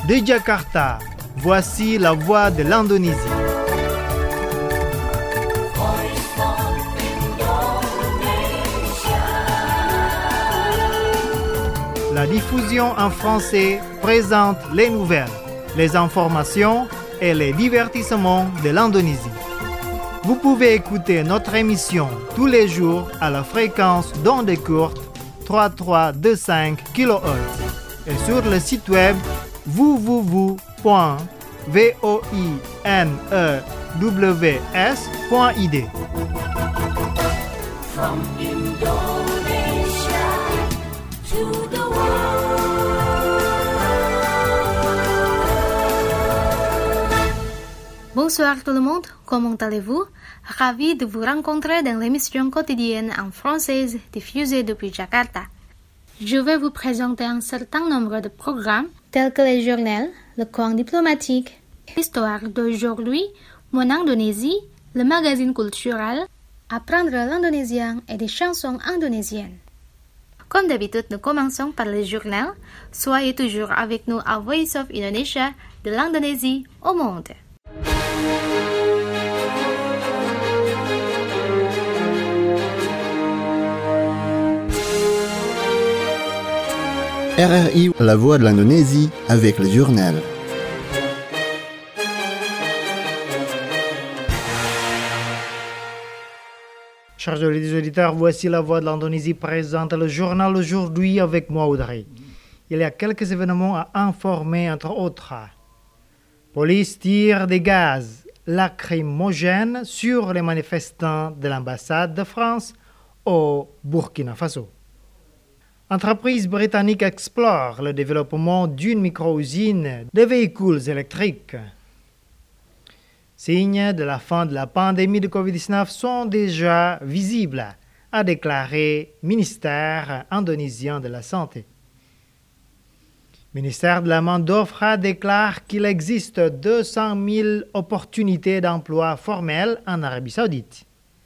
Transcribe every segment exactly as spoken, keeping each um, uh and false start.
De Jakarta, voici la voix de l'Indonésie. La diffusion en français présente les nouvelles, les informations et les divertissements de l'Indonésie. Vous pouvez écouter notre émission tous les jours à la fréquence d'onde courte trois mille trois cent vingt-cinq kilohertz et sur le site web w w w point voinews point i d. From Indonesia to the Bonsoir tout le monde, comment allez-vous? Ravi de vous rencontrer dans l'émission quotidienne en française diffusée depuis Jakarta. Je vais vous présenter un certain nombre de programmes tels que les journaux, le coin diplomatique, l'histoire d'aujourd'hui, mon Indonésie, le magazine culturel, apprendre l'indonésien et des chansons indonésiennes. Comme d'habitude, nous commençons par les journaux. Soyez toujours avec nous à Voice of Indonesia, de l'Indonésie au monde. R R I, la voix de l'Indonésie, avec le journal. Chers auditeurs, voici la voix de l'Indonésie présente le journal aujourd'hui avec moi, Audrey. Il y a quelques événements à informer, entre autres. Police tire des gaz lacrymogènes sur les manifestants de l'ambassade de France au Burkina Faso. Entreprise britannique explore le développement d'une micro-usine de véhicules électriques. Signes de la fin de la pandémie de covid dix-neuf sont déjà visibles, a déclaré le ministère indonésien de la Santé. Le ministère de la main d'offre déclare qu'il existe deux cent mille opportunités d'emploi formelles en Arabie Saoudite.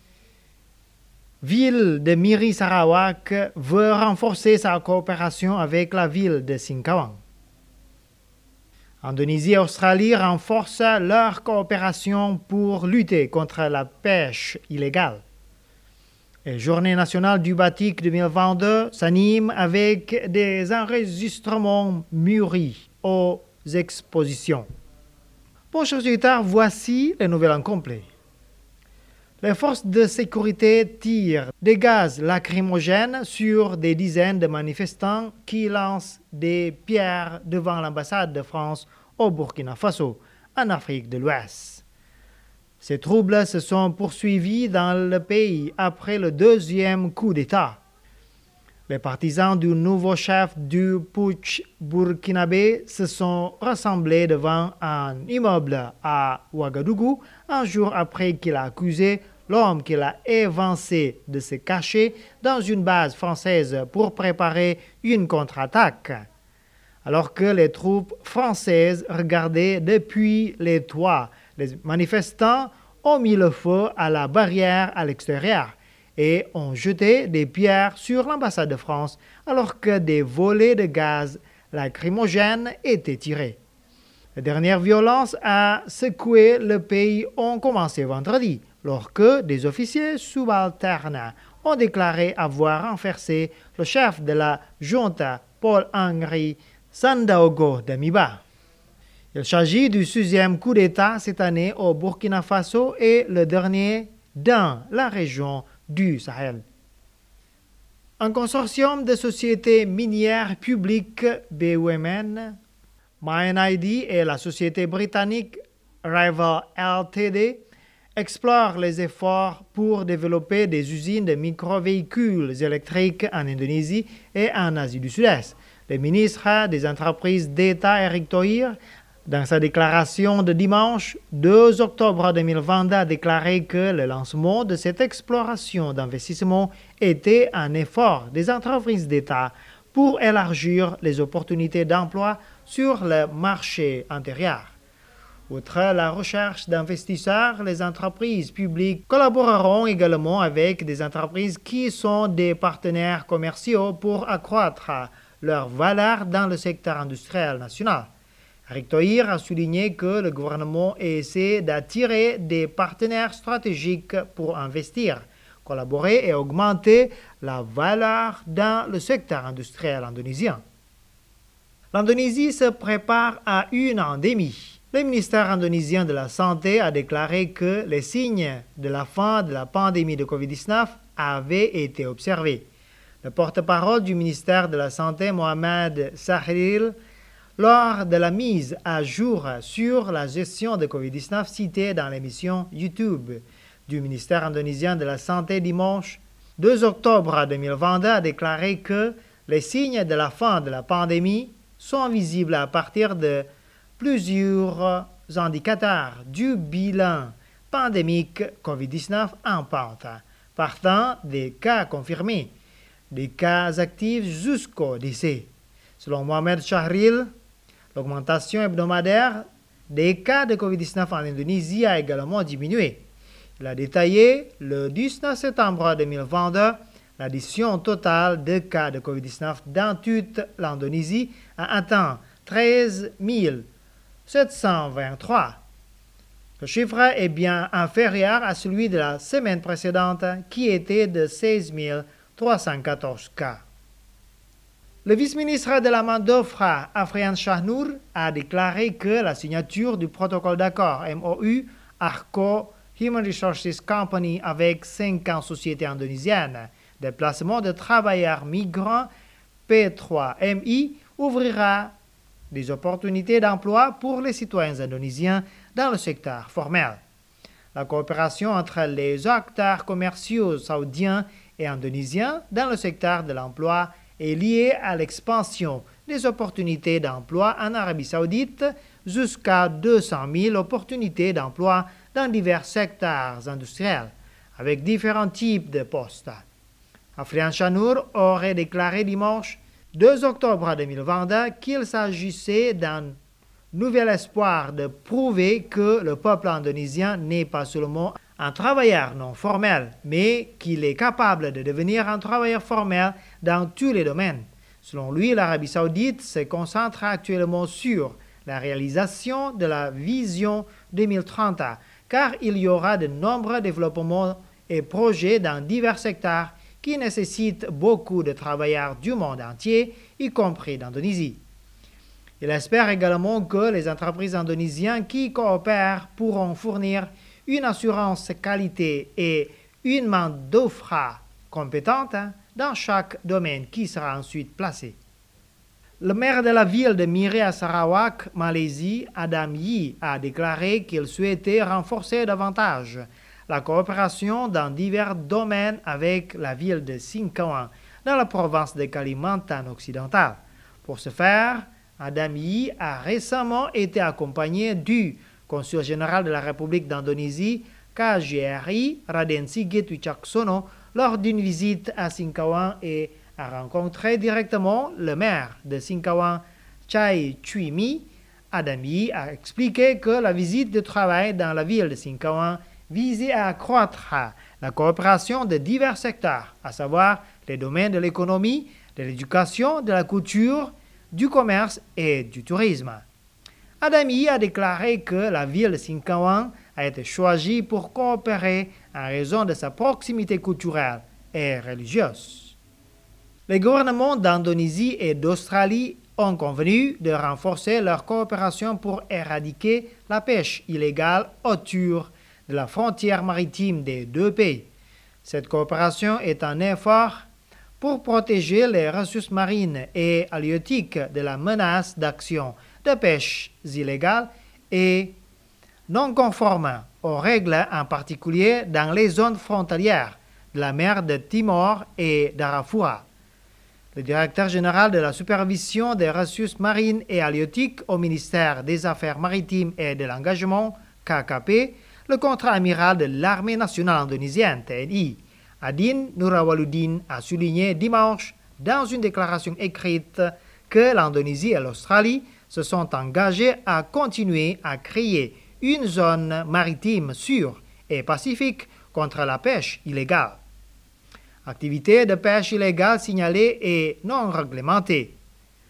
Ville de Miri Sarawak veut renforcer sa coopération avec la ville de Singkawang. Indonésie et Australie renforcent leur coopération pour lutter contre la pêche illégale. La Journée nationale du batik deux mille vingt-deux s'anime avec des enregistrements mûris aux expositions. Bon, chers auditeurs, voici les nouvelles en complet. Les forces de sécurité tirent des gaz lacrymogènes sur des dizaines de manifestants qui lancent des pierres devant l'ambassade de France au Burkina Faso, en Afrique de l'Ouest. Ces troubles se sont poursuivis dans le pays après le deuxième coup d'État. Les partisans du nouveau chef du putsch burkinabé se sont rassemblés devant un immeuble à Ouagadougou un jour après qu'il a accusé l'homme qu'il a évincé de se cacher dans une base française pour préparer une contre-attaque. Alors que les troupes françaises regardaient depuis les toits, les manifestants ont mis le feu à la barrière à l'extérieur et ont jeté des pierres sur l'ambassade de France alors que des volets de gaz lacrymogènes étaient tirés. Les dernières violences à secouer le pays ont commencé vendredi, lorsque des officiers subalternes ont déclaré avoir renversé le chef de la junta, Paul-Henri Sandaogo Damiba. Il s'agit du sixième coup d'État cette année au Burkina Faso et le dernier dans la région du Sahel. Un consortium de sociétés minières publiques B U M N, Mine I D et la société britannique Rival L T D explorent les efforts pour développer des usines de micro-véhicules électriques en Indonésie et en Asie du Sud-Est. Le ministre des Entreprises d'État, Erick Thohir, dans sa déclaration de dimanche deux octobre deux mille vingt, a déclaré que le lancement de cette exploration d'investissement était un effort des entreprises d'État pour élargir les opportunités d'emploi sur le marché intérieur. Outre la recherche d'investisseurs, les entreprises publiques collaboreront également avec des entreprises qui sont des partenaires commerciaux pour accroître leur valeur dans le secteur industriel national. Erick Thohir a souligné que le gouvernement essaie d'attirer des partenaires stratégiques pour investir, collaborer et augmenter la valeur dans le secteur industriel indonésien. L'Indonésie se prépare à une endémie. Le ministère indonésien de la Santé a déclaré que les signes de la fin de la pandémie de covid dix-neuf avaient été observés. Le porte-parole du ministère de la Santé, Mohamed Sahril, lors de la mise à jour sur la gestion de covid dix-neuf citée dans l'émission YouTube du ministère indonésien de la Santé dimanche deux octobre deux mille vingt-deux, a déclaré que les signes de la fin de la pandémie sont visibles à partir de plusieurs indicateurs du bilan pandémique covid dix-neuf en pente, partant des cas confirmés, des cas actifs jusqu'au décès. Selon Mohamed Sahril, l'augmentation hebdomadaire des cas de covid dix-neuf en Indonésie a également diminué. Il a détaillé le dix-neuf septembre deux mille vingt-deux, l'addition totale de cas de covid dix-neuf dans toute l'Indonésie a atteint treize mille sept cent vingt-trois. Le chiffre est bien inférieur à celui de la semaine précédente qui était de seize mille trois cent quatorze cas. Le vice-ministre de la main d'œuvre, Afrian Shahnour, a déclaré que la signature du protocole d'accord M O U Arco Human Resources Company avec cinquante sociétés indonésiennes de placement de travailleurs migrants P trois M I ouvrira des opportunités d'emploi pour les citoyens indonésiens dans le secteur formel. La coopération entre les acteurs commerciaux saoudiens et indonésiens dans le secteur de l'emploi est liée à l'expansion des opportunités d'emploi en Arabie saoudite jusqu'à deux cent mille opportunités d'emploi dans divers secteurs industriels, avec différents types de postes. Afrian Shahnour aurait déclaré dimanche deux octobre deux mille vingt-deux qu'il s'agissait d'un nouvel espoir de prouver que le peuple indonésien n'est pas seulement un travailleur non formel, mais qu'il est capable de devenir un travailleur formel dans tous les domaines. Selon lui, l'Arabie saoudite se concentre actuellement sur la réalisation de la vision deux mille trente, car il y aura de nombreux développements et projets dans divers secteurs qui nécessitent beaucoup de travailleurs du monde entier, y compris d'Indonésie. Il espère également que les entreprises indonésiennes qui coopèrent pourront fournir une assurance qualité et une main-d'œuvre compétente dans chaque domaine qui sera ensuite placé. Le maire de la ville de Miri à Sarawak, Malaisie, Adam Yee, a déclaré qu'il souhaitait renforcer davantage la coopération dans divers domaines avec la ville de Singkawang, dans la province de Kalimantan occidental. Pour ce faire, Adam Yee a récemment été accompagné du consul général de la République d'Indonésie, K J R I, Raden Sigit Wicaksono, lors d'une visite à Singkawang et a rencontré directement le maire de Singkawang, Chai Chui Mi. Adam Yee a expliqué que la visite de travail dans la ville de Singkawang visait à accroître la coopération de divers secteurs, à savoir les domaines de l'économie, de l'éducation, de la culture, du commerce et du tourisme. Adam Yee a déclaré que la ville de Singkawang a été choisie pour coopérer en raison de sa proximité culturelle et religieuse. Les gouvernements d'Indonésie et d'Australie ont convenu de renforcer leur coopération pour éradiquer la pêche illégale autour de la frontière maritime des deux pays. Cette coopération est un effort pour protéger les ressources marines et halieutiques de la menace d'actions de pêche illégales et non conformes aux règles, en particulier dans les zones frontalières de la mer de Timor et d'Arafura. Le directeur général de la supervision des ressources marines et halieutiques au ministère des Affaires maritimes et de l'engagement, K K P, le contre-amiral de l'armée nationale indonésienne, T N I, Adin Nurawaluddin, a souligné dimanche dans une déclaration écrite que l'Indonésie et l'Australie se sont engagés à continuer à créer une zone maritime sûre et pacifique contre la pêche illégale. Activité de pêche illégale signalée et non réglementée.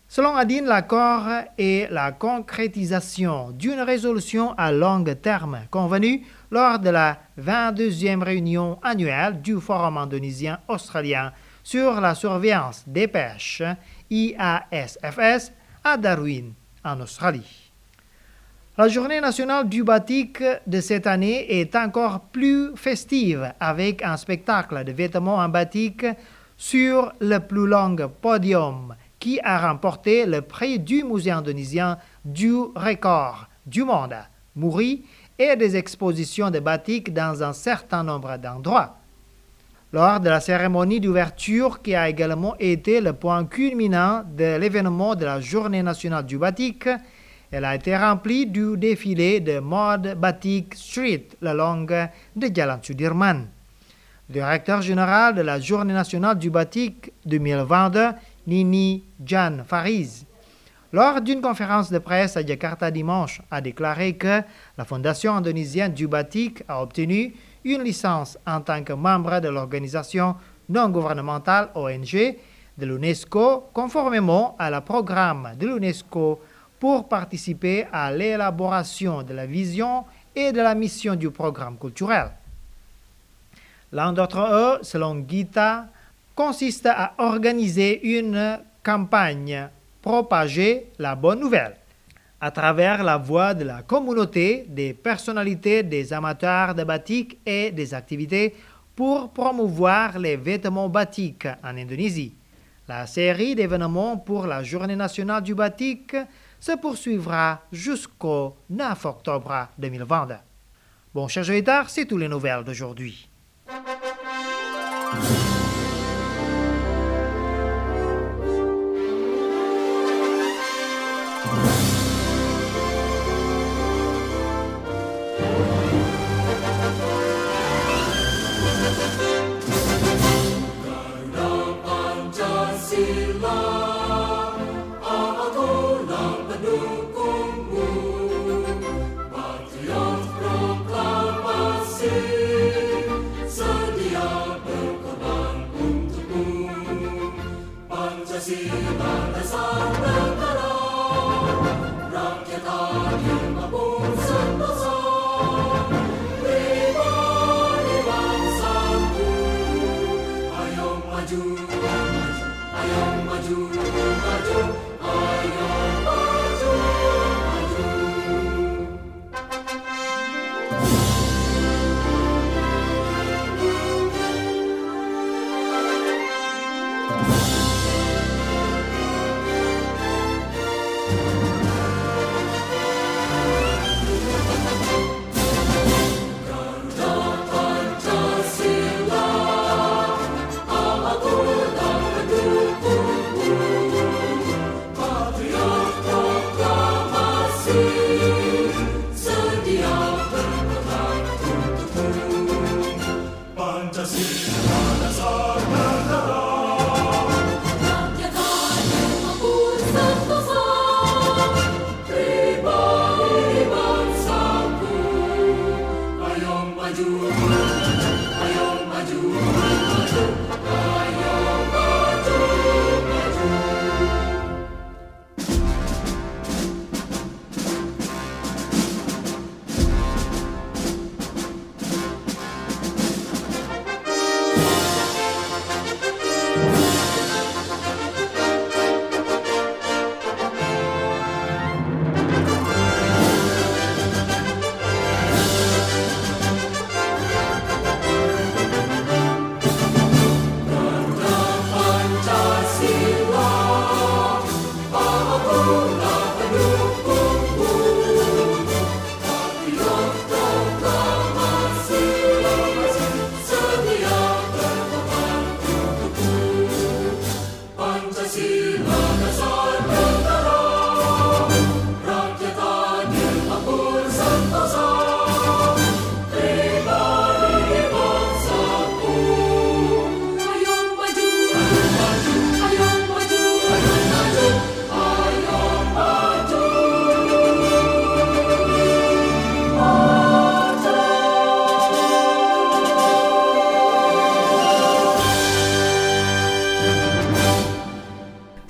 Selon Adine, l'accord est la concrétisation d'une résolution à long terme convenue lors de la vingt-deuxième réunion annuelle du Forum indonésien-australien sur la surveillance des pêches, I A S F S, à Darwin, en Australie. La journée nationale du batik de cette année est encore plus festive avec un spectacle de vêtements en batik sur le plus long podium qui a remporté le prix du musée indonésien du record du monde, Muri, et des expositions de batik dans un certain nombre d'endroits. Lors de la cérémonie d'ouverture qui a également été le point culminant de l'événement de la Journée nationale du batik, elle a été remplie du défilé de mode batik street le long de Jalan Sudirman. Le directeur général de la Journée nationale du batik deux mille vingt-deux, Nini Jan Fariz, lors d'une conférence de presse à Jakarta dimanche, a déclaré que la Fondation indonésienne du batik a obtenu une licence en tant que membre de l'organisation non gouvernementale O N G de l'UNESCO conformément à la programme de l'UNESCO pour participer à l'élaboration de la vision et de la mission du programme culturel. L'un d'entre eux, selon Gita, consiste à organiser une campagne propager la bonne nouvelle à travers la voix de la communauté, des personnalités, des amateurs de batik et des activités pour promouvoir les vêtements batik en Indonésie. La série d'événements pour la Journée nationale du batik se poursuivra jusqu'au neuf octobre deux mille vingt-deux. Bon, chers auditeurs, c'est toutes les nouvelles d'aujourd'hui.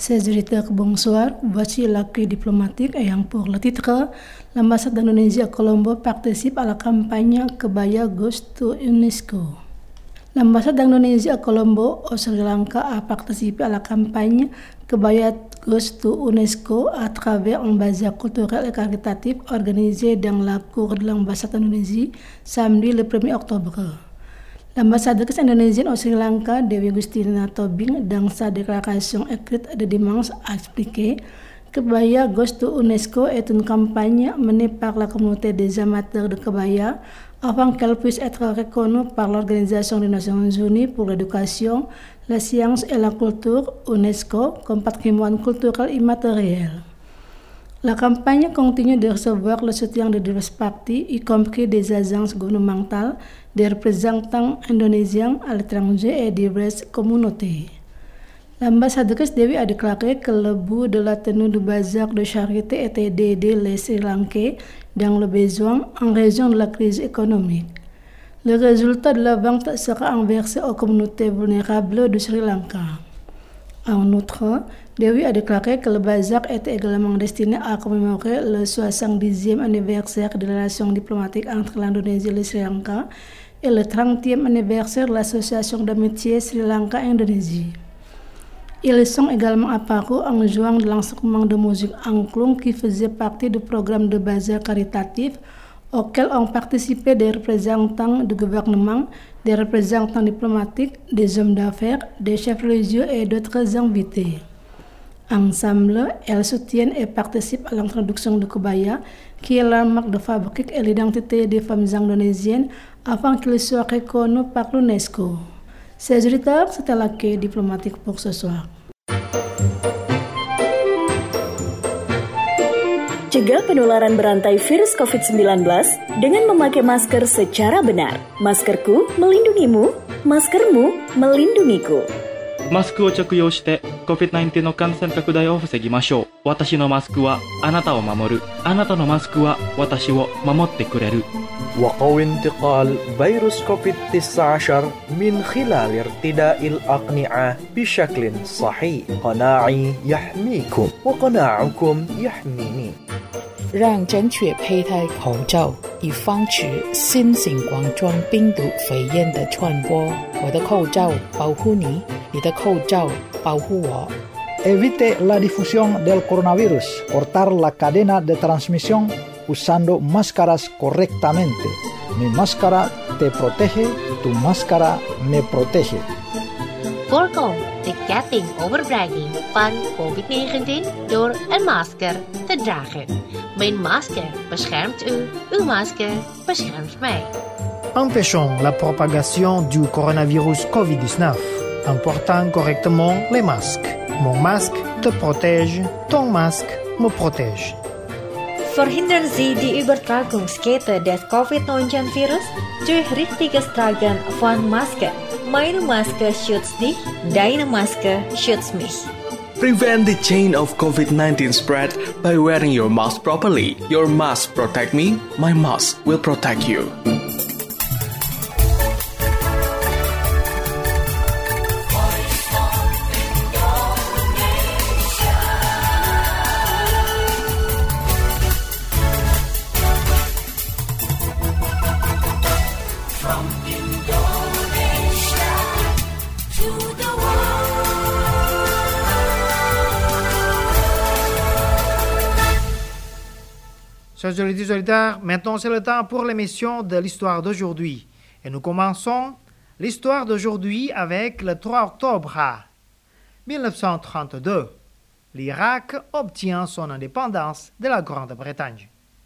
Chers auditeurs, bonsoir. Voici l'accueil diplomatique ayant pour le titre l'ambassade d'Indonésie à Colombo participe à la campagne Kebaya Goes to UNESCO. L'ambassade d'Indonésie à Colombo, au Sri Lanka, a participé à la campagne Kebaya Goes to UNESCO à travers un bazar culturel et caritatif organisé dans la cour de l'ambassade d'Indonésie samedi le premier octobre. L'ambassadrice indonésienne au Sri Lanka, Dewi Gustina Tobing, dans sa déclaration écrite de dimanche, a expliqué que Kebaya Goes to UNESCO est une campagne menée par la communauté des amateurs de Kebaya afin qu'elle puisse être reconnue par l'Organisation des Nations Unies pour l'éducation, la science et la culture, UNESCO, comme patrimoine culturel immatériel. La campagne continue de recevoir le soutien de diverses parties, y compris des agences gouvernementales, des représentants indonésiens à l'étranger et diverses communautés. L'ambassadrice Dewi a déclaré que le but de la tenue du bazar de charité était d'aider les Sri Lankais dans le besoin en raison de la crise économique. Le résultat de la vente sera versé aux communautés vulnérables du Sri Lanka. En outre, Dewi a déclaré que le bazar était également destiné à commémorer le soixante-dixième anniversaire de la relation diplomatique entre l'Indonésie et le Sri Lanka et le trentième anniversaire de l'association d'amitié Sri Lanka-Indonésie. Ils sont également apparus en jouant de l'instrument de musique angklung qui faisait partie du programme de bazar caritatif auquel ont participé des représentants du gouvernement, des représentants diplomatiques, des hommes d'affaires, des chefs religieux et d'autres invités. Ensemble, elles soutiennent et participent à l'introduction de Kebaya, qui est la marque de fabrique et l'identité des femmes indonésiennes, afin qu'il soit reconnu par l'UNESCO. Chers auditeurs, c'était l'accueil diplomatique pour ce soir. Cegah penularan berantai virus covid sembilan belas dengan memakai masker secara benar. Maskerku melindungimu, maskermu melindungiku. マスクを着用して コビッドナインティーン の感染拡大を防ぎましょう。私のマスクはあなたを守る。あなたのマスクは私を守ってくれる。 وقوي انتقال فيروس كوفيد تسعة عشر من خلال ارتداء الأقنعة بشكل صحيح. قناعي يحميكم وقناعكم يحميني. 让正确佩戴口罩，以防止新型冠状病毒肺炎的传播。我的口罩保护你，你的口罩保护我。 Evite la difusión del coronavirus. Cortar la cadena de transmisión usando máscaras correctamente. Mi máscara te protege, tu máscara me protege. Voorkom de ketting overbrenging van covid negentien door een masker te dragen. Mijn masker beschermt u, uw masker beschermt mij. Empêchons la propagation du coronavirus covid dix-neuf en portant correctement les masques. Mon masque te protège, ton masque me protège. Verhindern Sie die Übertragungskette des covid neunzehn Virus durch richtiges Tragen von Maske. Meine Maske schützt dich, deine Maske schützt mich. Prevent the chain of covid nineteen spread by wearing your mask properly. Your mask protect me, my mask will protect you. Chers auditeurs, maintenant c'est le temps pour l'émission de l'histoire d'aujourd'hui. Et nous commençons l'histoire d'aujourd'hui avec le trois octobre mille neuf cent trente-deux. L'Irak obtient son indépendance de la Grande-Bretagne.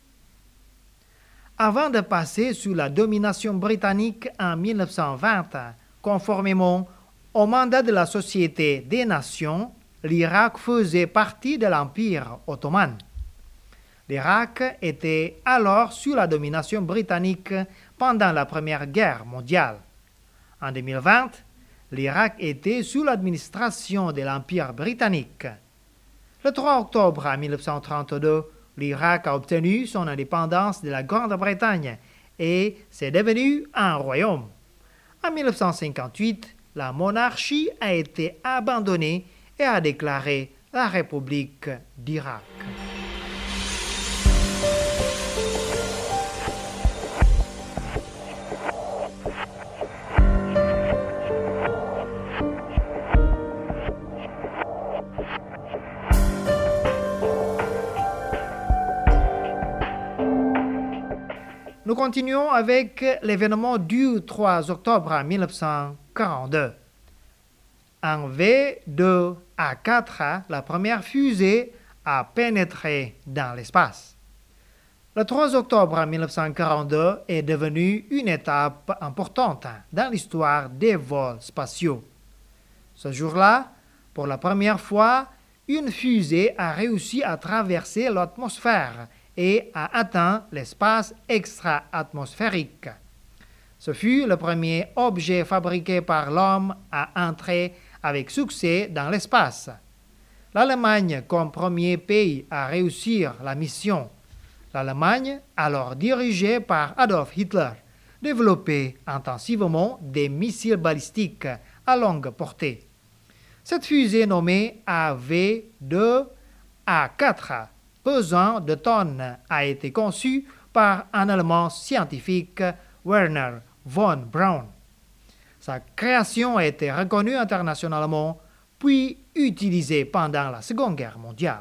Avant de passer sous la domination britannique en mille neuf cent vingt, conformément au mandat de la Société des Nations, l'Irak faisait partie de l'Empire ottoman. L'Irak était alors sous la domination britannique pendant la Première Guerre mondiale. En deux mille vingt, l'Irak était sous l'administration de l'Empire britannique. Le trois octobre mille neuf cent trente-deux, l'Irak a obtenu son indépendance de la Grande-Bretagne et c'est devenu un royaume. En mille neuf cent cinquante-huit, la monarchie a été abandonnée et a déclaré la République d'Irak. Nous continuons avec l'événement du trois octobre mille neuf cent quarante-deux. En V deux A quatre, la première fusée a pénétré dans l'espace. Le trois octobre mille neuf cent quarante-deux est devenu une étape importante dans l'histoire des vols spatiaux. Ce jour-là, pour la première fois, une fusée a réussi à traverser l'atmosphère et a atteint l'espace extra-atmosphérique. Ce fut le premier objet fabriqué par l'homme à entrer avec succès dans l'espace. L'Allemagne, comme premier pays à réussir la mission, l'Allemagne, alors dirigée par Adolf Hitler, développait intensivement des missiles balistiques à longue portée. Cette fusée nommée A V deux A quatre, pesant de tonnes, a été conçue par un Allemand scientifique, Werner von Braun. Sa création a été reconnue internationalement, puis utilisée pendant la Seconde Guerre mondiale.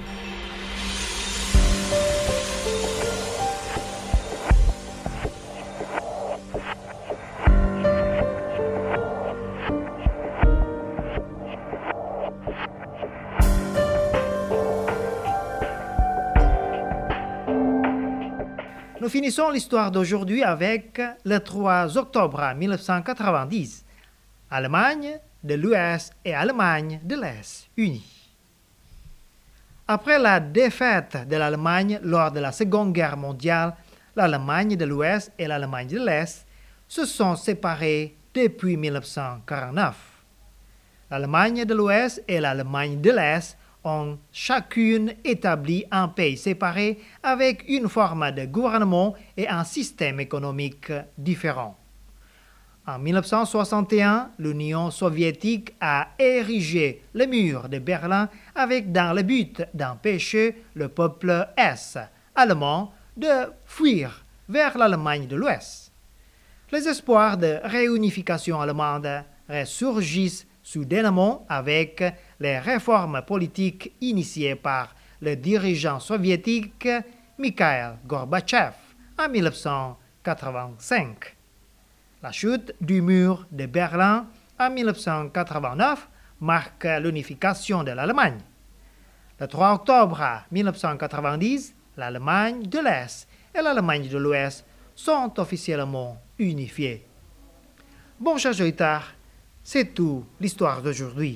Nous finissons l'histoire d'aujourd'hui avec le trois octobre mille neuf cent quatre-vingt-dix, Allemagne de l'Ouest et Allemagne de l'Est unies. Après la défaite de l'Allemagne lors de la Seconde Guerre mondiale, l'Allemagne de l'Ouest et l'Allemagne de l'Est se sont séparées depuis mille neuf cent quarante-neuf. L'Allemagne de l'Ouest et l'Allemagne de l'Est ont chacune établi un pays séparé avec une forme de gouvernement et un système économique différent. En mille neuf cent soixante et un, l'Union soviétique a érigé le mur de Berlin avec dans le but d'empêcher le peuple est allemand de fuir vers l'Allemagne de l'Ouest. Les espoirs de réunification allemande ressurgissent soudainement avec les réformes politiques initiées par le dirigeant soviétique Mikhail Gorbatchev en mille neuf cent quatre-vingt-cinq. La chute du mur de Berlin en mille neuf cent quatre-vingt-neuf marque l'unification de l'Allemagne. Le trois octobre mille neuf cent quatre-vingt-dix, l'Allemagne de l'Est et l'Allemagne de l'Ouest sont officiellement unifiées. Bon, chers auditeurs, c'est tout l'histoire d'aujourd'hui.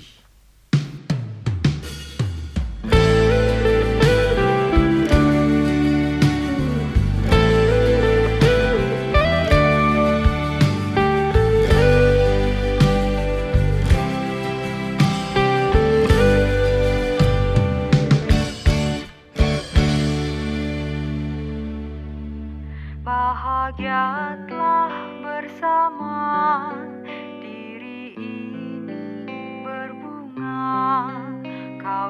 Bahagialah bersama diri ini berbunga, kau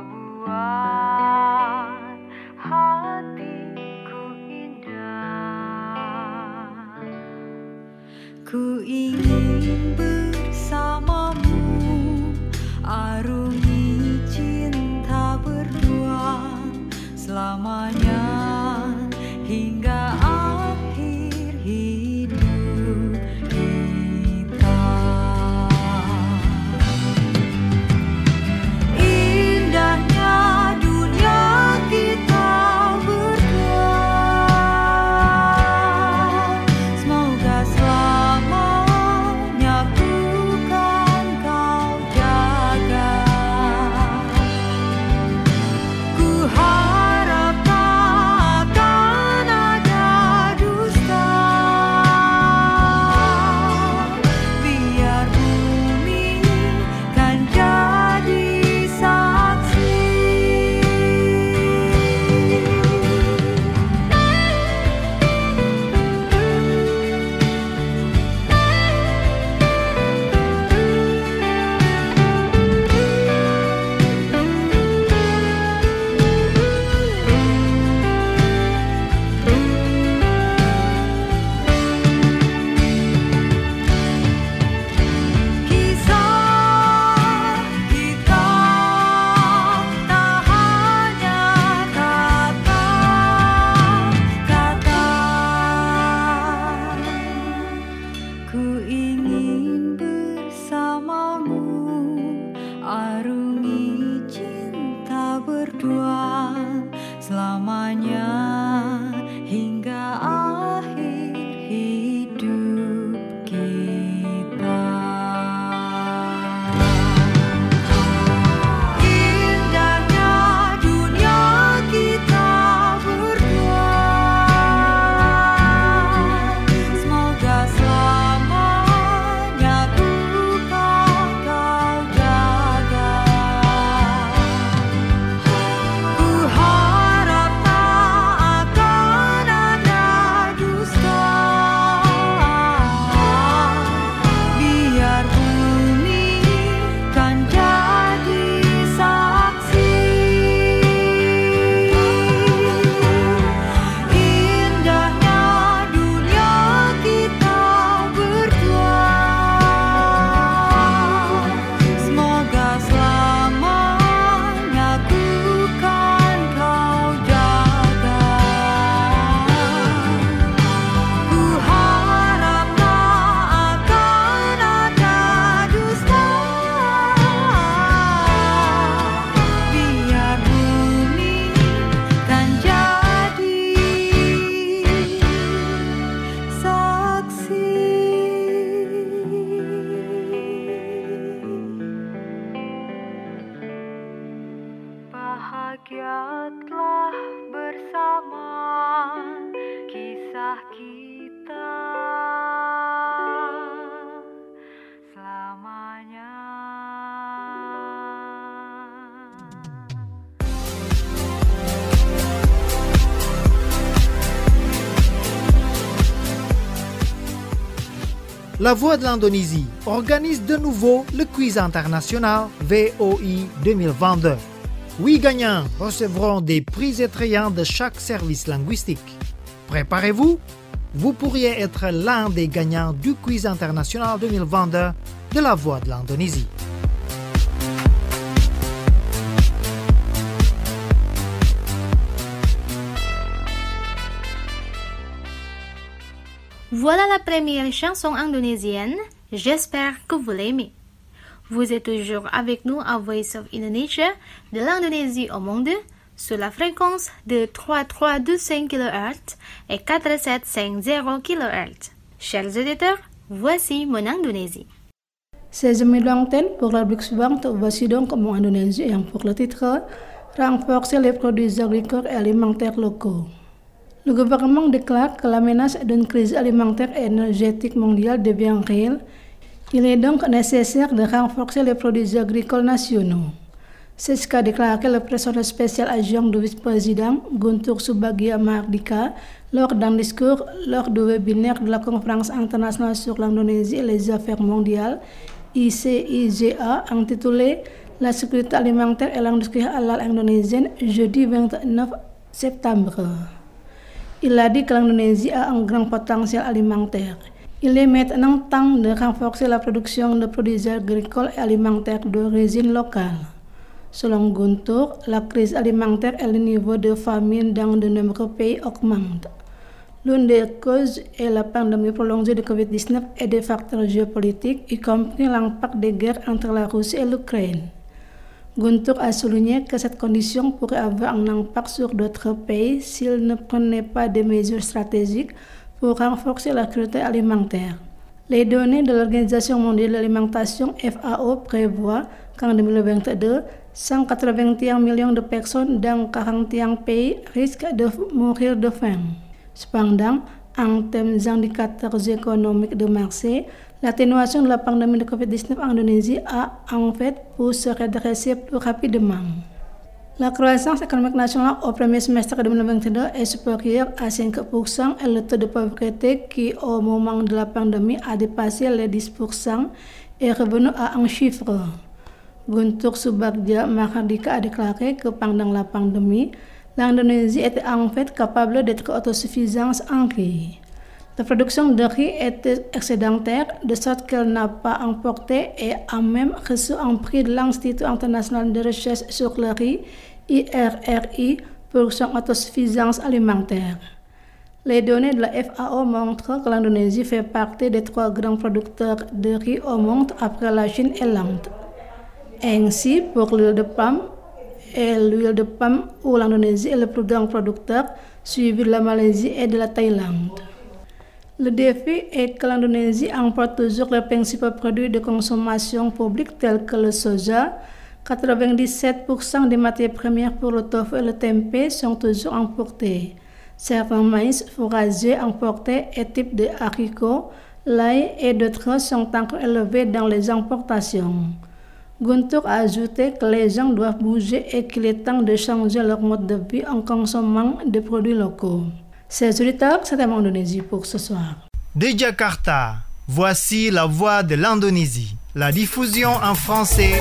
buat hatiku indah. Ku ingin bersamamu arungi cinta berdua selamanya hingga akhir hidup kita. Indahnya dunia kita berdua, semoga selamanya ku kan kau jaga. Ku harap Ku ingin bersamamu arungi cinta berdua selamanya hingga akhir hidup kita. Indahnya dunia kita berdua, semoga selamanya bukan kau jaga. Ku harap tak akan ada dusta, biar bumi kan jadi saksi. Indahnya dunia kita berdua, semoga selamanya ku kan kau jaga. Ku harap tak akan ada dusta, biar bumi kan jadi saksi. Bahagia telah bersama kisah kita selamanya. La Voix de l'Indonésie organise de nouveau le quiz international V O I deux mille vingt-deux. Huit gagnants recevront des prix attrayants de chaque service linguistique. Préparez-vous, vous pourriez être l'un des gagnants du quiz international deux mille vingt-deux de La Voix de l'Indonésie. Voilà la première chanson indonésienne. J'espère que vous l'aimez. Vous êtes toujours avec nous à Voice of Indonesia, de l'Indonésie au monde, sur la fréquence de trois trois deux cinq kilohertz et quatre sept cinq zéro kilohertz. Chers auditeurs, voici mon Indonésie. seize minutes d'antenne pour la rubrique suivante. Voici donc mon Indonésie ayant pour le titre Renforcer les produits agricoles et alimentaires locaux. Le gouvernement déclare que la menace d'une crise alimentaire et énergétique mondiale devient réelle. Il est donc nécessaire de renforcer les produits agricoles nationaux. C'est ce qu'a déclaré le président spécial adjoint du vice-président Guntur Subagio Mardika lors d'un discours lors du webinaire de la conférence internationale sur l'Indonésie et les affaires mondiales I C I J A intitulé La sécurité alimentaire et l'industrie halal indonésienne jeudi vingt-neuf septembre. Il a dit que l'Indonésie a un grand potentiel alimentaire. Il est maintenant temps de renforcer la production de produits agricoles et alimentaires d'origine locale. Selon Guntur, la crise alimentaire et le niveau de famine dans de nombreux pays augmentent. L'une des causes est la pandémie prolongée de covid dix-neuf et des facteurs géopolitiques, y compris l'impact des guerres entre la Russie et l'Ukraine. Guntur a souligné que cette condition pourrait avoir un impact sur d'autres pays s'ils ne prenaient pas des mesures stratégiques pour renforcer la sécurité alimentaire. Les données de l'Organisation mondiale de l'alimentation F A O prévoient qu'en deux mille vingt-deux, cent quatre-vingt-un millions de personnes dans quarante et un pays risquent de mourir de faim. Cependant, en termes d'indicateurs économiques de marché, l'atténuation de la pandémie de covid dix-neuf en Indonésie a en fait pu se redresser plus rapidement. La croissance économique nationale au premier semestre deux mille vingt-deux est supérieure à cinq pour cent et le taux de pauvreté qui, au moment de la pandémie, a dépassé les dix pour cent est revenu à un chiffre. Guntur Subagio Mardika a déclaré que pendant la pandémie, l'Indonésie était en fait capable d'être autosuffisante en riz. La production de riz était excédentaire, de sorte qu'elle n'a pas emporté et a même reçu un prix de l'Institut international de recherche sur le riz, I R R I, pour son autosuffisance alimentaire. Les données de la F A O montrent que l'Indonésie fait partie des trois grands producteurs de riz au monde après la Chine et l'Inde. Ainsi, pour l'huile de palme et l'huile de palme où l'Indonésie est le plus grand producteur, suivi de la Malaisie et de la Thaïlande. Le défi est que l'Indonésie importe toujours les principaux produits de consommation publique tels que le soja. quatre-vingt-dix-sept pour cent des matières premières pour le tofu et le tempeh sont toujours importées. Certains maïs fourragers importés et types de haricots, l'ail et d'autres sont encore élevés dans les importations. Guntur a ajouté que les gens doivent bouger et qu'il est temps de changer leur mode de vie en consommant des produits locaux. Chers auditeurs, c'était mon Indonésie pour ce soir. De Jakarta, voici la voix de l'Indonésie. La diffusion en français.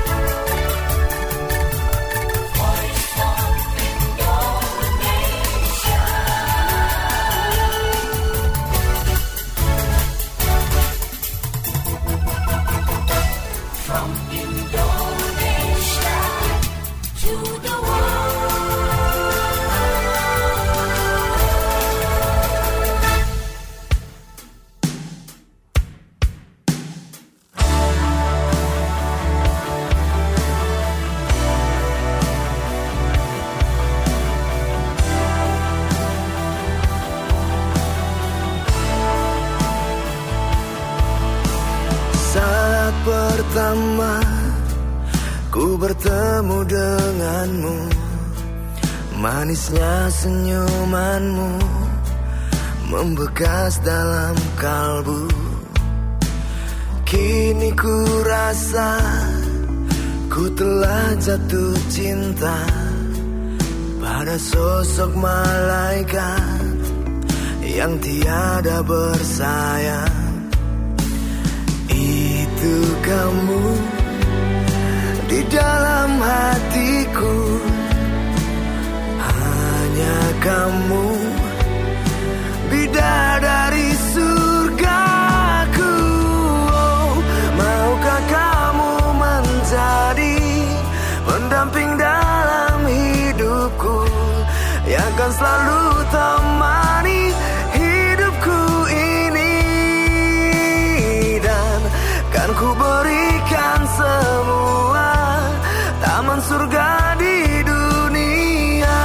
Pertama ku bertemu denganmu, manisnya senyumanmu membekas dalam kalbu. Kini ku rasa ku telah jatuh cinta pada sosok malaikat yang tiada bersayang. Itu kamu di dalam hatiku, hanya kamu bidadari surgaku. Oh, maukah kamu menjadi pendamping dalam hidupku yang akan selalu temani hidupku ini, dan kan ku berikan semua taman surga di dunia.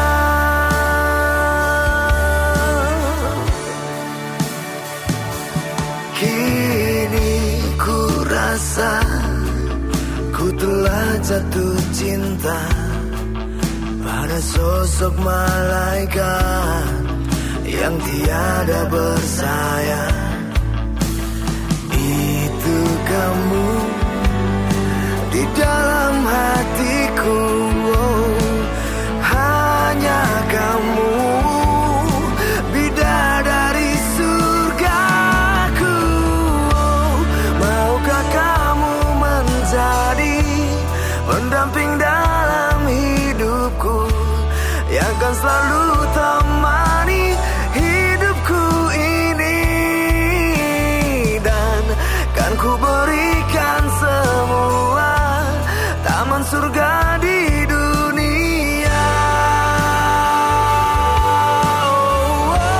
Kini ku rasa ku telah jatuh cinta pada sosok malaikat yang tiada bersayang. Itu kamu di dalam hatiku, oh, hanya kamu bidadari surgaku. Oh, maukah kamu menjadi pendamping dalam hidupku yang akan selalu temani hidupku ini, dan kan ku berikan semua taman surga di dunia. Oh, oh.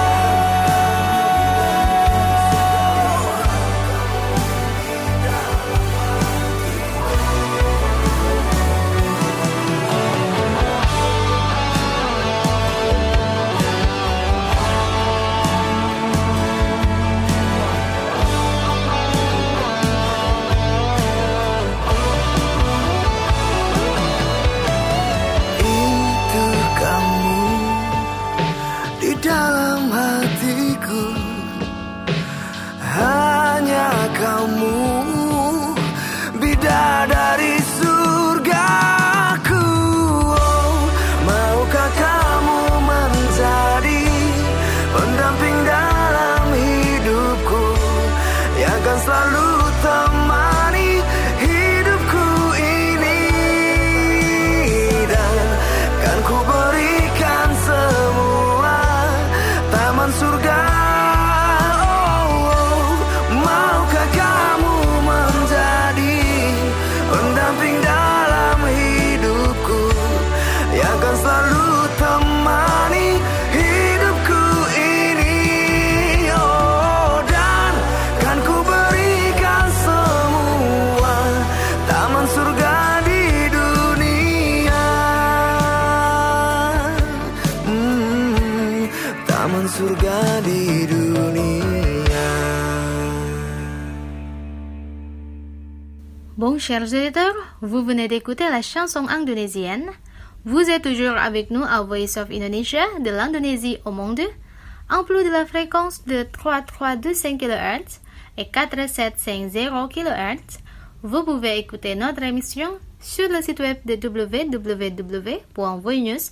Itu kamu di dalam hatiku, hanya kamu bidadari surgaku. Oh, maukah kamu menjadi pendamping dalam hidupku yang akan selalu temani hidupku ini, dan kan ku berikan semua taman surga. Oh, oh, maukah kamu menjadi pendamping dalam hidupku yang akan selalu temani hidupku ini, Bon, chers auditeurs, vous venez d'écouter la chanson indonésienne. Vous êtes toujours avec nous à Voice of Indonesia, de l'Indonésie au monde, en plus de la fréquence de trois trois deux cinq kilohertz et quatre sept cinq zéro kilohertz. Vous pouvez écouter notre émission sur le site web de w w w point voinews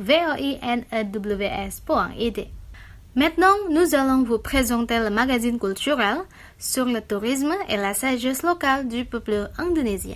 point i d. Maintenant, nous allons vous présenter le magazine culturel sur le tourisme et la sagesse locale du peuple indonésien.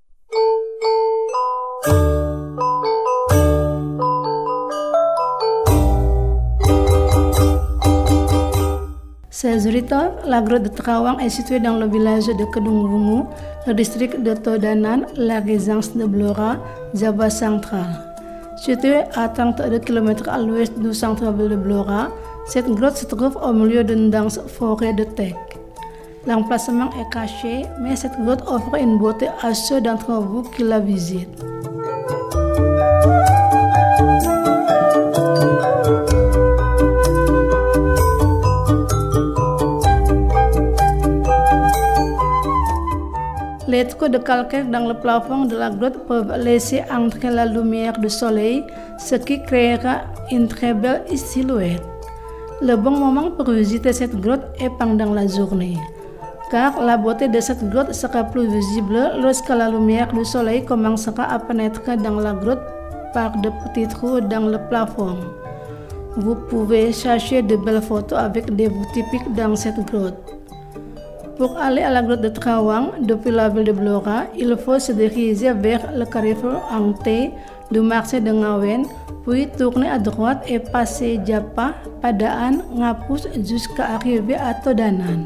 Chers auditeurs, la grotte de Terawang est située dans le village de Kedung Bungu, le district de Todanan, la résidence de Blora, Java central. Située à trente-deux kilomètres à l'ouest du centre-ville de Blora, cette grotte se trouve au milieu d'une dense forêt de teck. L'emplacement est caché, mais cette grotte offre une beauté à ceux d'entre vous qui la visitent. Les trous de calcaire dans le plafond de la grotte peuvent laisser entrer la lumière du soleil, ce qui créera une très belle silhouette. Le bon moment pour visiter cette grotte est pendant la journée, car la beauté de cette grotte sera plus visible lorsque la lumière du soleil commencera à pénétrer dans la grotte par de petits trous dans le plafond. Vous pouvez chercher de belles photos avec des vues typiques dans cette grotte. Pour aller à la grotte de Terawang depuis la ville de Blora, il faut se diriger vers le carrefour en T du marché de Ngawen, puis tourner à droite et passer Japa, Padaan, Ngapus jusqu'à arriver à Todanan.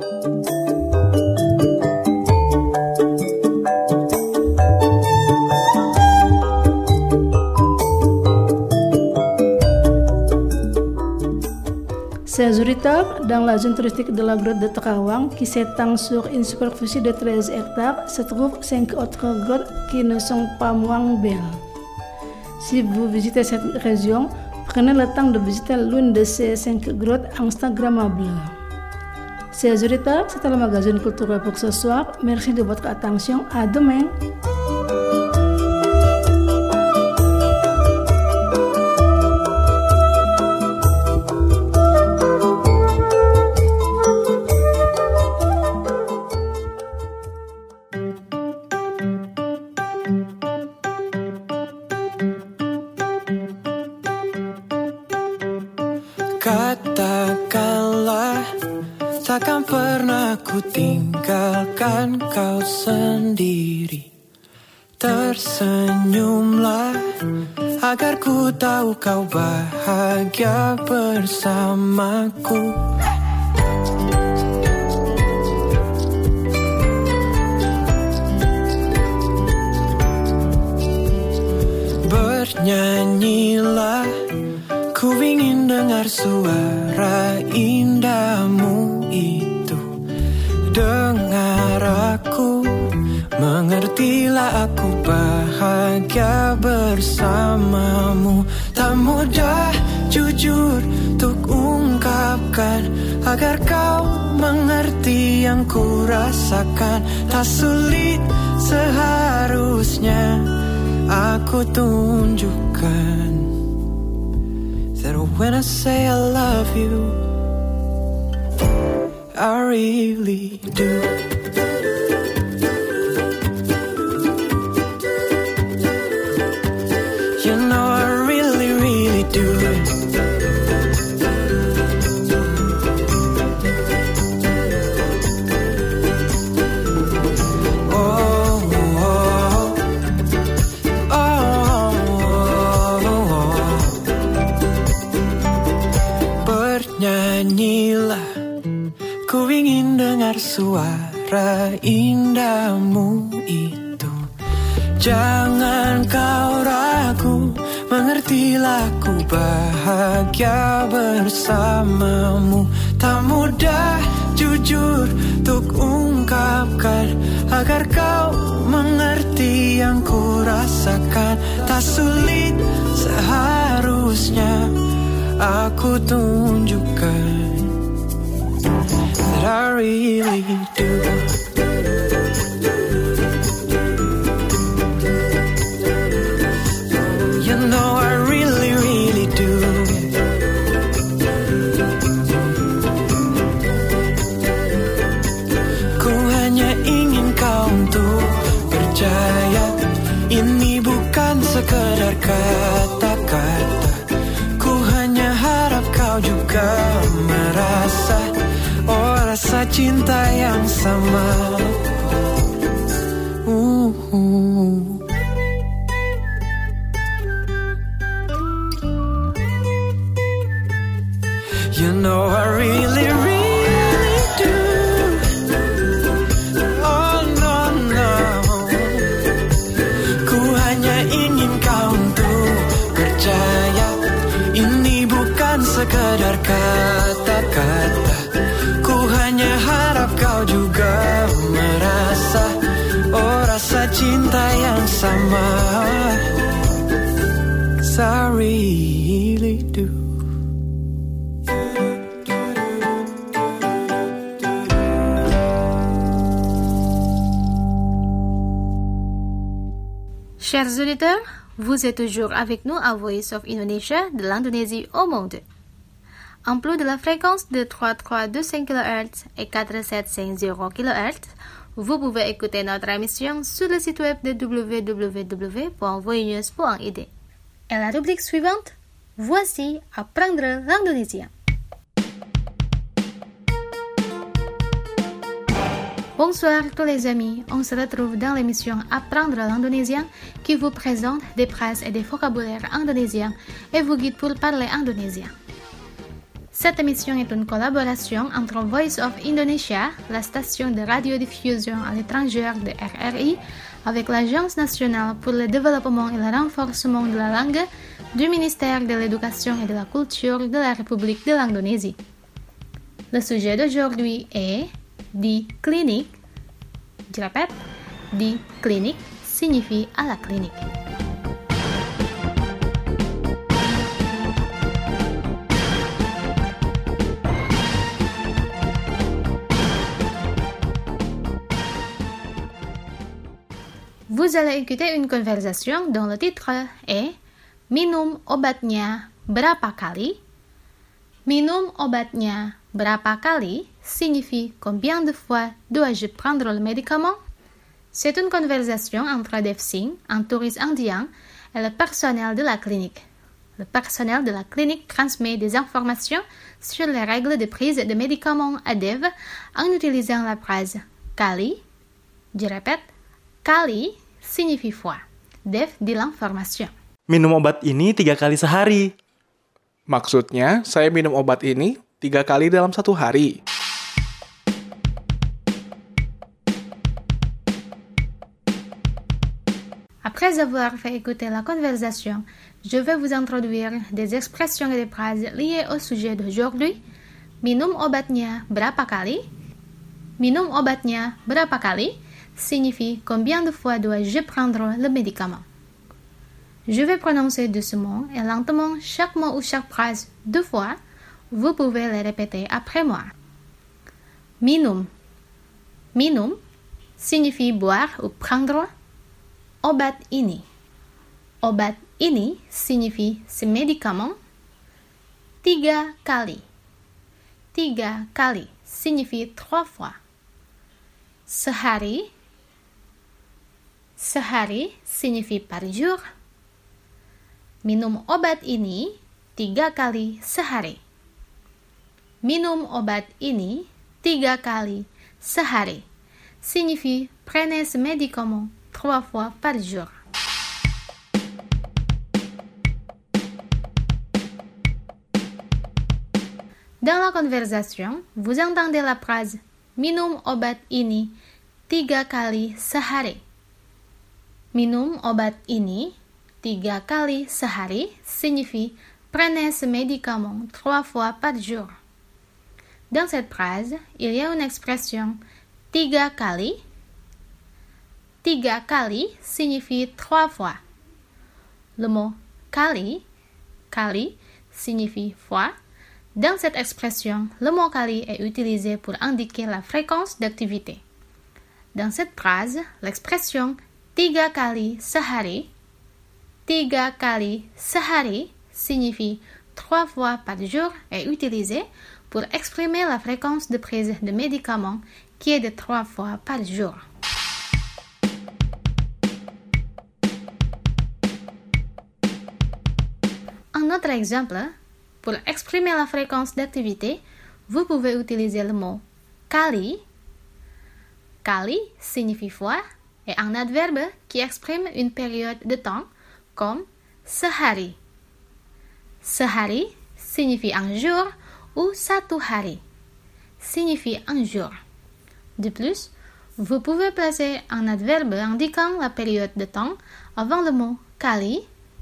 Chers auditeurs, dans la zone touristique de la grotte de Terawang, qui s'étend sur une superficie de treize hectares, se trouvent cinq autres grottes qui ne sont pas moins belles. Si vous visitez cette région, prenez le temps de visiter l'une de ces cinq grottes instagrammables. Chers auditeurs, c'était le magazine culturel pour ce soir. Merci de votre attention. À demain. Katakanlah takkan pernah ku tinggalkan kau sendiri. Tersenyumlah agar ku tahu kau bahagia bersamaku. Bernyanyilah, ku ingin dengar suara indahmu itu. Dengar aku, mengertilah aku bahagia bersamamu. Tak mudah jujur untuk ungkapkan, agar kau mengerti yang ku rasakan. Tak sulit seharusnya aku tunjukkan. That when I say I love you, I really do. You know I really, really do. Nyanyilah, ku ingin dengar suara indahmu itu. Jangan kau ragu, mengertilah ku bahagia bersamamu. Tak mudah jujur untuk ungkapkan, agar kau mengerti yang ku rasakan. Tak sulit seharusnya aku tunjukkan that I really do. sekedar kata-kata. Ku hanya harap kau juga merasa, oh rasa cinta yang sama. uh, uh. You know I really, really do. Oh no, no. Ku hanya ingin kau untuk percaya, ini bukan sekedar kata-kata. Ku hanya harap kau juga merasa, oh rasa cinta yang sama. 'Cause I really do. Chers auditeurs, vous êtes toujours avec nous à Voice of Indonesia de l'Indonésie au monde. En plus de la fréquence de trois trois deux cinq kilohertz et quatre sept cinq zéro kilohertz, vous pouvez écouter notre émission sur le site web de w w w point voinews point i d. Et la rubrique suivante, voici Apprendre l'indonésien. Bonsoir tous les amis, on se retrouve dans l'émission Apprendre l'indonésien qui vous présente des phrases et des vocabulaires indonésiens et vous guide pour parler indonésien. Cette émission est une collaboration entre Voice of Indonesia, la station de radiodiffusion à l'étranger de R R I, avec l'Agence nationale pour le développement et le renforcement de la langue du ministère de l'Éducation et de la Culture de la République de l'Indonésie. Le sujet d'aujourd'hui est di klinik. Je répète, di klinik signifie à la clinique. Vous allez écouter une conversation dont le titre est Minum obatnya berapa kali? Minum obatnya berapa kali signifie combien de fois dois-je prendre le médicament? C'est une conversation entre Devsing, un touriste indien, et le personnel de la clinique. Le personnel de la clinique transmet des informations sur les règles de prise de médicaments à Dev en utilisant la phrase kali. Je répète, kali signifie fois. Dev dit l'information. Minum obat ini tiga kali sehari. Maksudnya, saya minum obat ini tiga kali dalam satu hari. Après avoir fait écouter la conversation, je vais vous introduire des expressions et des phrases liées au sujet d'aujourd'hui. Minum obatnya berapa kali? Minum obatnya berapa kali signifie combien de fois dois-je prendre le médicament. Je vais prononcer doucement et lentement chaque mot ou chaque phrase deux fois. Vous pouvez les répéter après moi. Minum. Minum signifie boire ou prendre. Obat ini. Obat ini signifie ce médicament. Tiga kali. Tiga kali signifie trois fois. Sehari. Sehari signifie par jour. Minum obat ini tiga kali sehari. Minum obat ini tiga kali sehari signifie prenez ce médicament trois fois par jour. Dans la conversation, vous entendez la phrase minum obat ini tiga kali sehari. Minum obat ini tiga kali sehari signifie prenez ce médicament trois fois par jour. Dans cette phrase, il y a une expression tiga kali. Tiga kali signifie trois fois. Le mot kali, kali signifie fois. Dans cette expression, le mot kali est utilisé pour indiquer la fréquence d'activité. Dans cette phrase, l'expression tiga kali sehari, tiga kali sehari signifie trois fois par jour est utilisée pour exprimer la fréquence de prise de médicaments qui est de trois fois par jour. autre exemple, pour exprimer la fréquence d'activité, vous pouvez utiliser le mot kali. Kali signifie fois et un adverbe qui exprime une période de temps comme sehari. Sehari signifie un jour ou satu hari signifie un jour. De plus, vous pouvez placer un adverbe indiquant la période de temps avant le mot kali.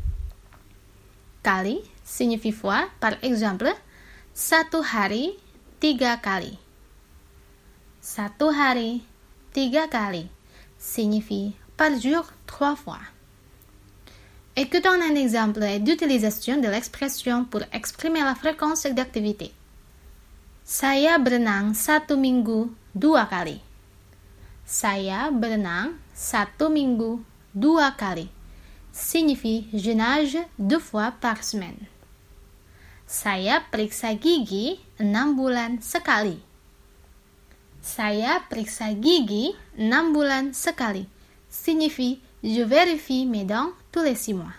Kali signifie fois, par exemple, satu hari tiga kali. Satu hari tiga kali signifie par jour trois fois. Écoutons un exemple d'utilisation de l'expression pour exprimer la fréquence d'activité. Saya berenang satu minggu dua kali. Saya berenang satu minggu dua kali signifie je nage deux fois par semaine. Saya periksa gigi enam bulan sekali. Saya periksa gigi enam bulan sekali signifie je vérifie mes dents tous les six mois.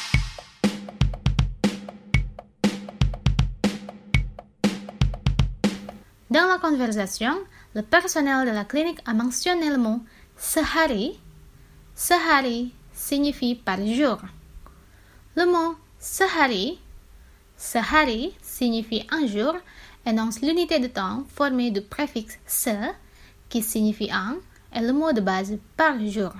Dans la conversation, le personnel de la clinique a mentionné le mot sehari. Sehari signifie par jour. Le mot sehari, sehari signifie un jour, énonce l'unité de temps formée du préfixe se, qui signifie un, et le mot de base par jour.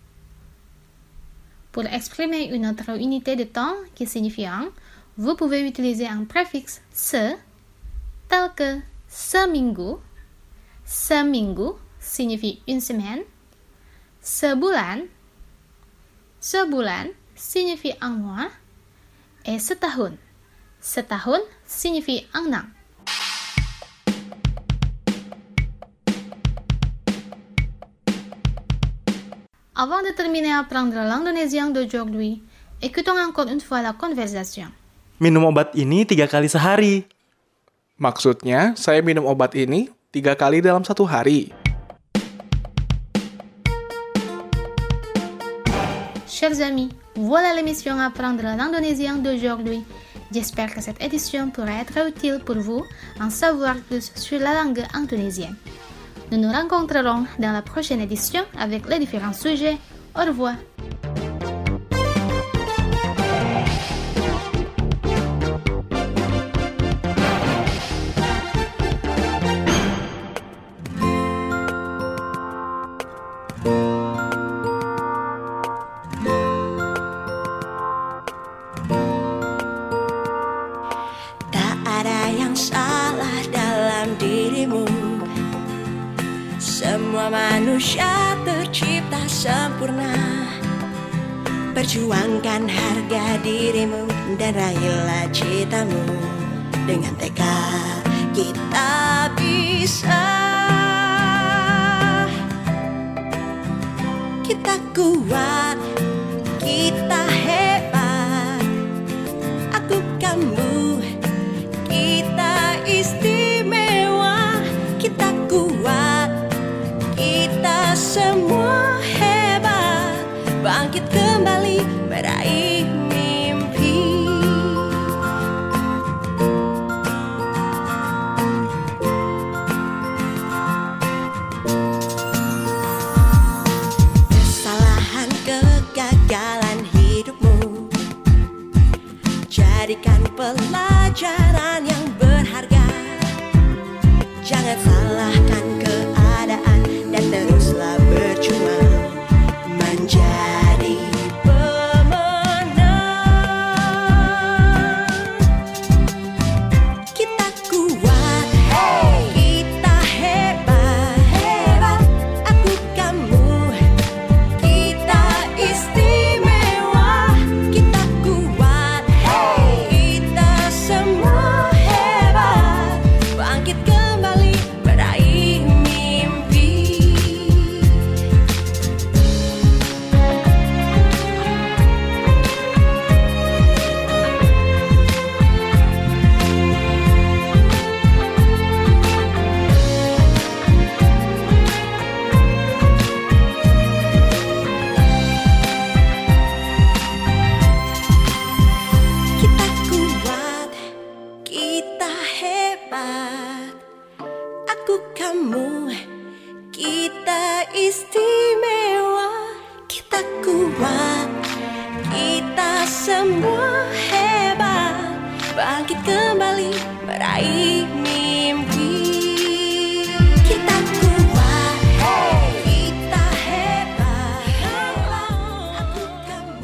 Pour exprimer une autre unité de temps qui signifie un, vous pouvez utiliser un préfixe se, tel que seminggu. Seminggu signifie une semaine. Sebulan. Sebulan signifie un mois. Et setahun. Setahun signifie un an. Avant de terminer à apprendre l'indonésien d'aujourd'hui, écoutons encore une fois la conversation. Minum obat ini tiga kali sehari. Maksudnya, saya minum obat ini tiga kali dalam satu hari. Chers amis, voilà l'émission Apprendre l'indonésien d'aujourd'hui. J'espère que cette édition pourra être utile pour vous en savoir plus sur la langue indonésienne. Nous nous rencontrerons dans la prochaine édition avec les différents sujets. Au revoir. Tak ada yang salah dalam dirimu. Semua manusia tercipta sempurna. Perjuangkan harga dirimu dan raihlah citamu. Dengan tekad kita bisa. Kita kuat, kita hebat. Aku, kamu, kita istimewa. Kita kuat, kita semua hebat. Bangkit kembali meraih mimpi. Kesalahan, kegagalan hidupmu jadikan pelajaran yang berharga. Jangan salahkan keadaan dan teruslah berjuang. istimewa. Kita kuat, kita semua hebat. Bangkit kembali, meraih mimpi. Kita kuat, kita hebat. Aku, kamu.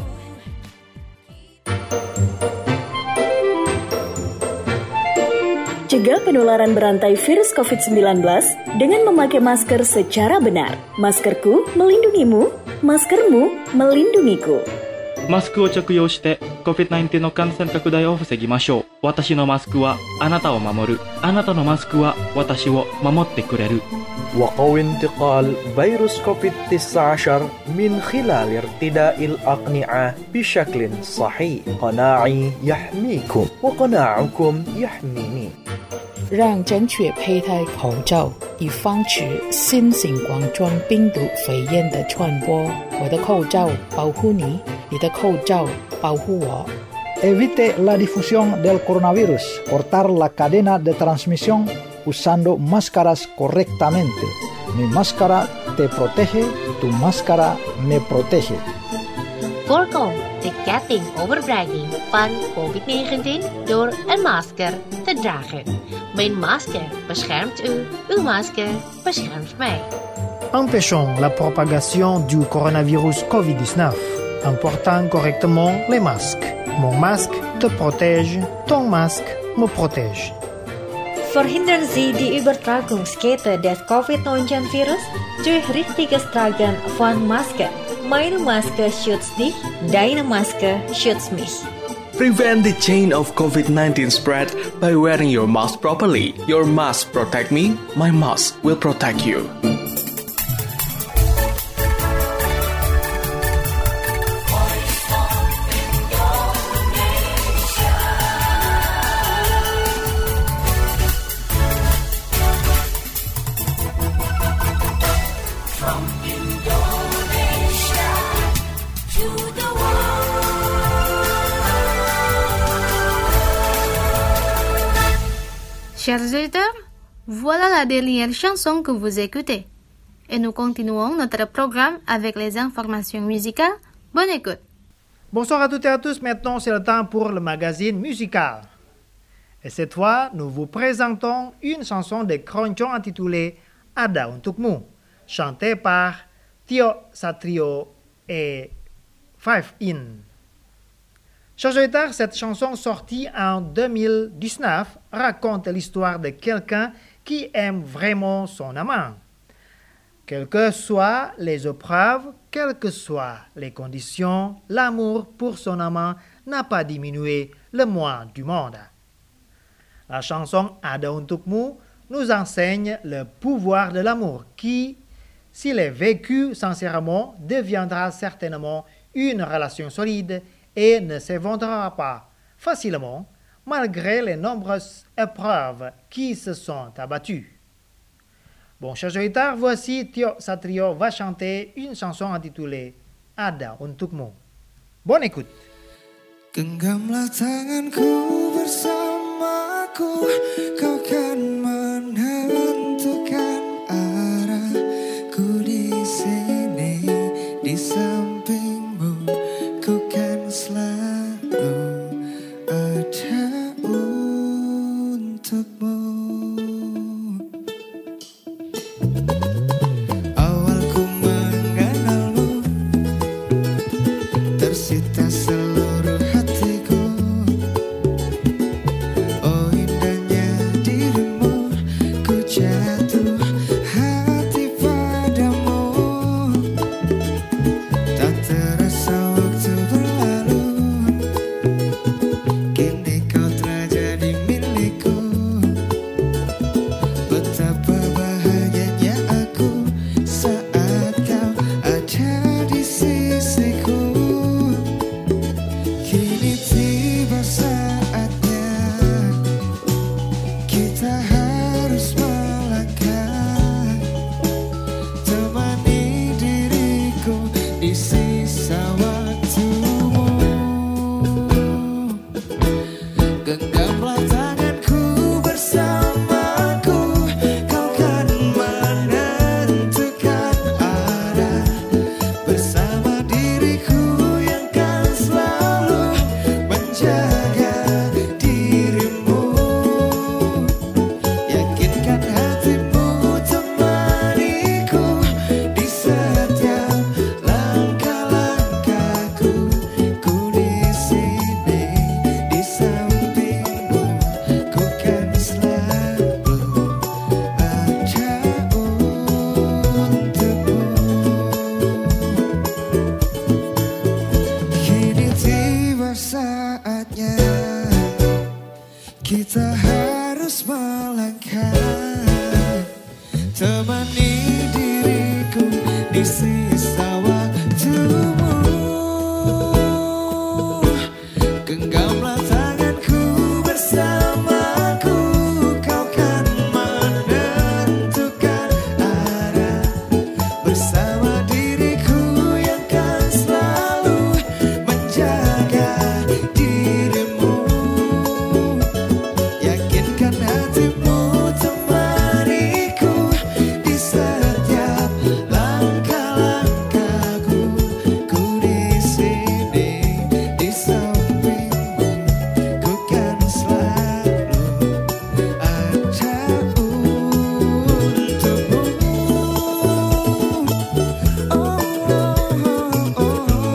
Cegah penularan berantai virus covid sembilan belas dengan memakai masker secara benar. Maskerku melindungimu, maskermu melindungiku. マスクを着用して コビッドナインティーン の感染拡大を防ぎましょう。私のマスクはあなたを守る。あなたのマスクは私を守ってくれる。 وقوي انتقال فيروس كوفيد تسعة عشر من خلال ارتداء الأقنعة بشكل صحيح. قناعي يحميكم وقناعكم يحميني. 让正确佩戴口罩，以防止新型冠状病毒肺炎的传播。我的口罩保护你，你的口罩保护我。 Evite la difusión del coronavirus. Cortar la cadena de transmisión usando máscaras correctamente. Mi máscara te protege, tu máscara me protege. Voorkom de ketting overbregging van covid negentien door een masker te dragen. Mijn masker beschermt u, uw masker beschermt mij. Empêchons la propagation du coronavirus covid dix-neuf en portant correctement les masques. Mon masque te protège, ton masque me protège. Verhindern Sie die Übertragungskette des covid neunzehn Virus durch richtiges Tragen von Maske. Meine Maske schützt dich, deine Maske schützt mich. Prevent the chain of covid nineteen spread by wearing your mask properly. Your mask protect me, my mask will protect you. Chers auditeurs, voilà la dernière chanson que vous écoutez. Et nous continuons notre programme avec les informations musicales. Bonne écoute. Bonsoir à toutes et à tous, maintenant c'est le temps pour le magazine musical. Et cette fois, nous vous présentons une chanson de Keroncong intitulée Ada Untukmu, chantée par Tio Satrio et Five In. Chers auditeurs, cette chanson sortie en deux mille dix-neuf raconte l'histoire de quelqu'un qui aime vraiment son amant. Quelles que soient les épreuves, quelles que soient les conditions, l'amour pour son amant n'a pas diminué le moins du monde. La chanson Ada Untukmu nous enseigne le pouvoir de l'amour qui, s'il est vécu sincèrement, deviendra certainement une relation solide et ne s'éventrera pas facilement malgré les nombreuses épreuves qui se sont abattues. Bon, chers auditeurs, voici Tio Satrio va chanter une chanson intitulée Ada Untukmu. Bonne écoute. Genggamlah tanganku bersamaku, kau kan menentukan arahku di sini di sampingmu, ku kan selalu ada untukmu. Awal ku mengenalmu, tersita seluruh hatiku. Oh indahnya dirimu, ku jatuh sisa waktumu. Genggamlah tanganku bersamaku, kau kan menentukan arah bersama diriku yang kan selalu menjaga dirimu. Yakinkan hatimu temaniku di setiap langkah-langkahku. Ku di sini di sampingmu, ku kan selalu ada untukmu. Oh, oh, oh.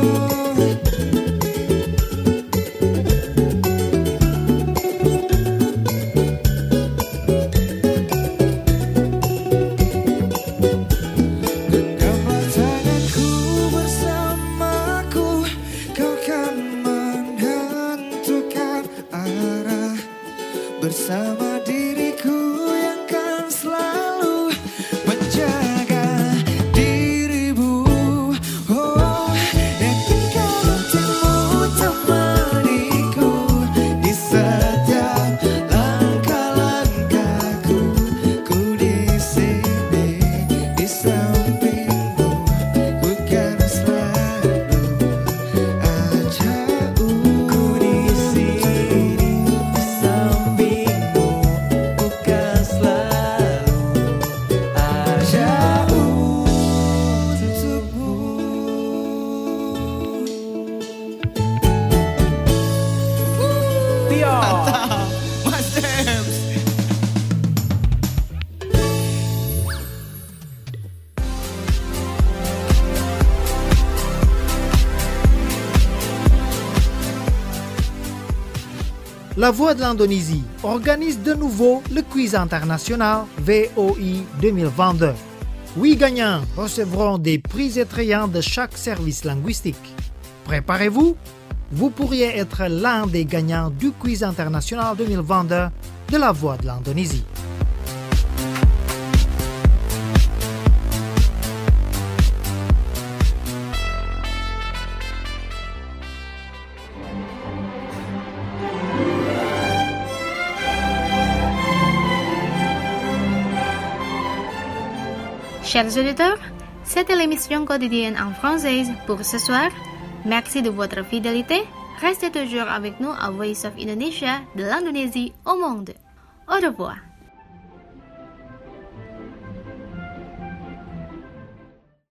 Genggamlah tanganku bersamaku, kau kan menentukan arah bersama diriku yang kan selalu menjaga dirimu. Oh, yakinkan hatimu temaniku di setiap langkah-langkahku. Ku di sini di sampingmu, ku kan selalu ada untukmu. Ku di sini di sampingmu, ku kan selalu ada untukmu. Mantap, Mas Dems. La Voix de l'Indonésie organise de nouveau le quiz international V O I deux mille vingt-deux. Huit gagnants recevront des prix attrayants de chaque service linguistique. Préparez-vous, vous pourriez être l'un des gagnants du quiz international deux mille vingt-deux de La Voix de l'Indonésie. Chers auditeurs, c'était l'émission quotidienne en français pour ce soir. Merci de votre fidélité. Restez toujours avec nous à Voice of Indonesia de l'Indonésie au monde. Au revoir.